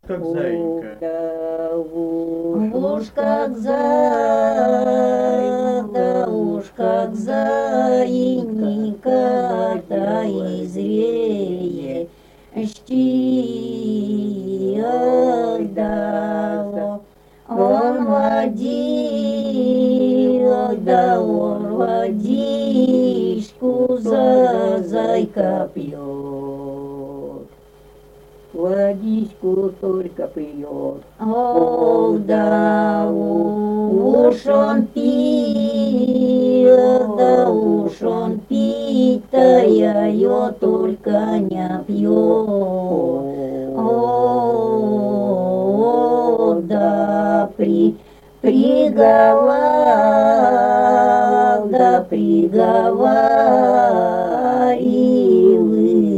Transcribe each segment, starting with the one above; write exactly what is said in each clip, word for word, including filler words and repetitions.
как заинька. Да уж как зай, да уж как заинька-то и зрее, щи да он водил, да он водичку за зайка пьет. Водичку только пьет. Ох, да уж он пил, да уж он пить-то ее только не пьет. О, да при приговал, да приговаривает.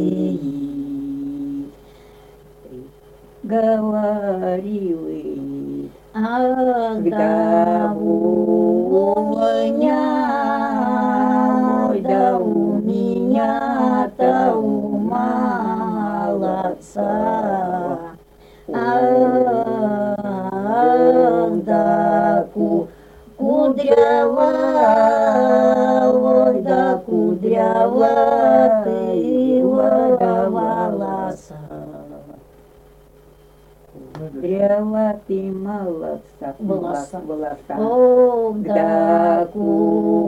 Говорил, ах, да у меня, ой, да у меня-то у молодца, ах, да ку кудрява, ой, да кудрява ты волоса. Кудрява ты молодца, волоса, волоса. О, да ку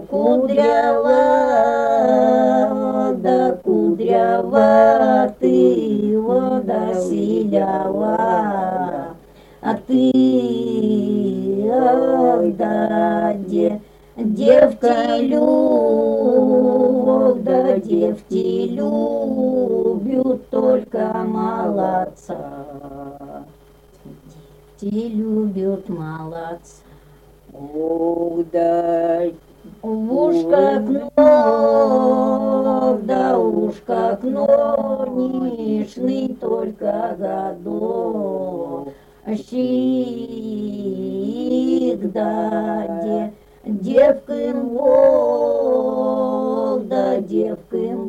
кудрява, да кудрява ты водосилява, а ты, ой, да де, девки люб, да девки любят только молодца. Девки любят молодца. Ох, да уж как но, да уж как но, нежный только годов. Всегда де, девкам воль, да девкам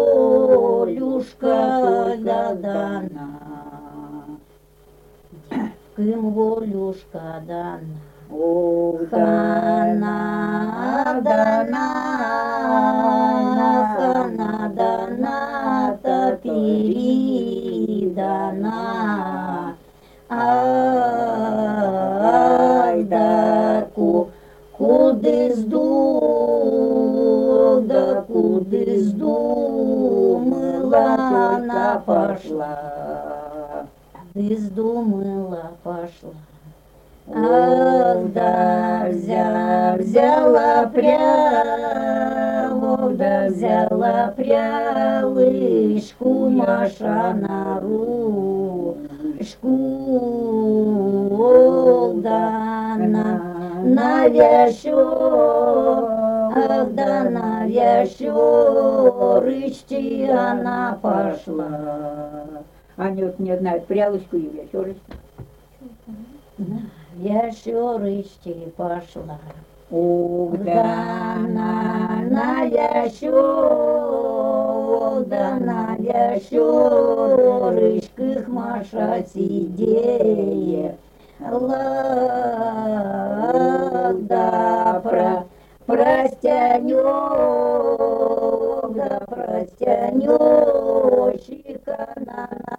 волюшка да дана. Девкам волюшка дана. Ох, дана, дана, дана, дана-то передана. Ай, да ку, куды сду, да куды сдумала она пошла, куды сдумала пошла. Ах, да взя, взяла прялу, да взяла прялышку Маша на ручку, да на, на вящу, ах, да на вящурычки она пошла. Они вот не знают прялочку и вящурычку. Вящурычки пошла. Ох, да на, на вящу, да на вящурычках Маша сидеет. Да про, простянёк, да простянёщик она